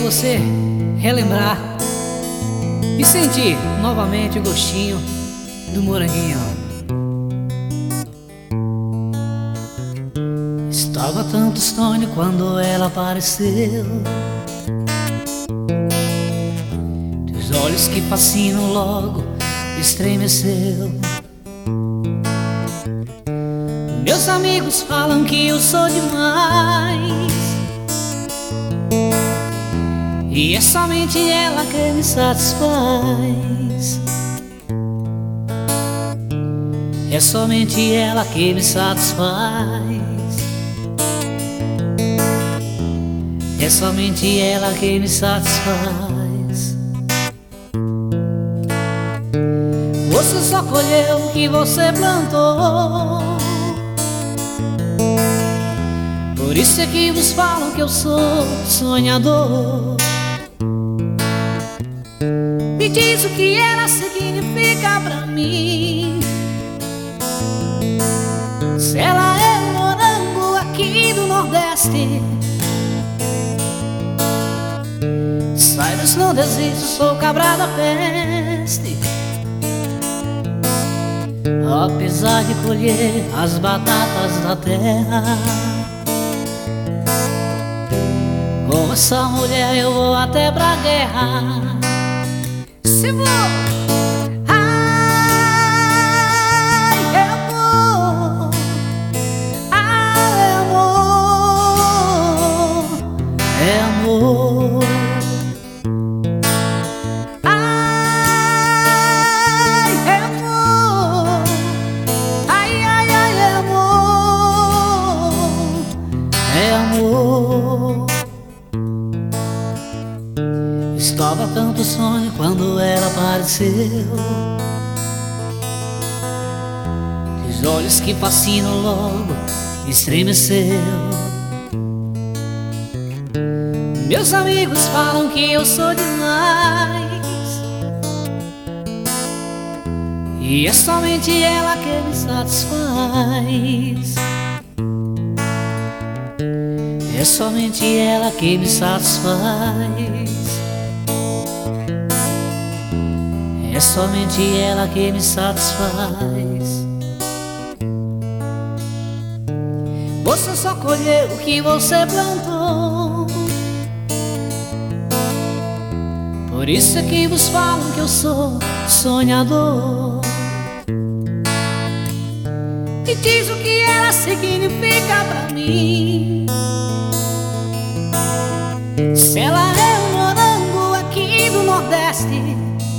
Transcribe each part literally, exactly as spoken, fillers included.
você relembrar e sentir novamente o gostinho do moranguinho. Estava tanto sonho quando ela apareceu, teus olhos que fascinam logo estremeceu. Meus amigos falam que eu sou demais, e é somente ela que me satisfaz. É somente ela que me satisfaz. É somente ela que me satisfaz. Você só colheu o que você plantou, por isso é que vos falam que eu sou sonhador. Me diz o que ela significa pra mim, se ela é um morango aqui do Nordeste. Saibas, não desisto, sou cabra da peste. Apesar de colher as batatas da terra, com essa mulher eu vou até pra guerra. Se vou, ai, é amor, ai, é amor, é amor, ai, é amor, ai, ai, ai, é amor, é amor. Estava tanto sonho quando ela apareceu, os olhos que fascinam logo estremeceu. Meus amigos falam que eu sou demais, e é somente ela que me satisfaz. É somente ela que me satisfaz. É somente ela que me satisfaz. Você só colheu o que você plantou, por isso é que vos falam que eu sou sonhador. Me diz o que ela significa pra mim, se ela é um morango aqui do Nordeste.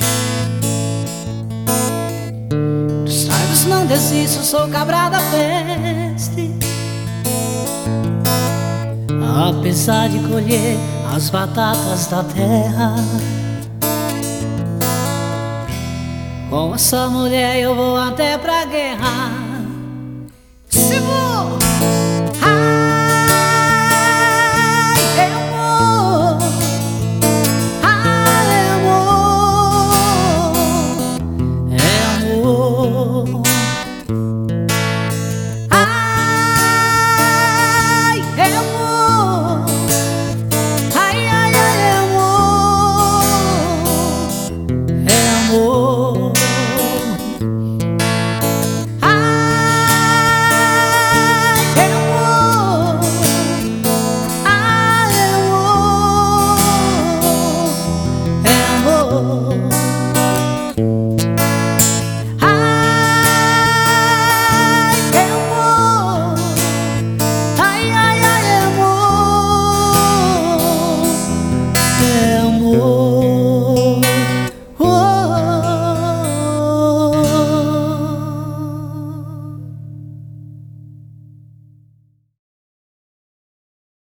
Não desisto, sou cabra da peste. Apesar de colher as batatas da terra, com essa mulher eu vou até pra guerra. Se vou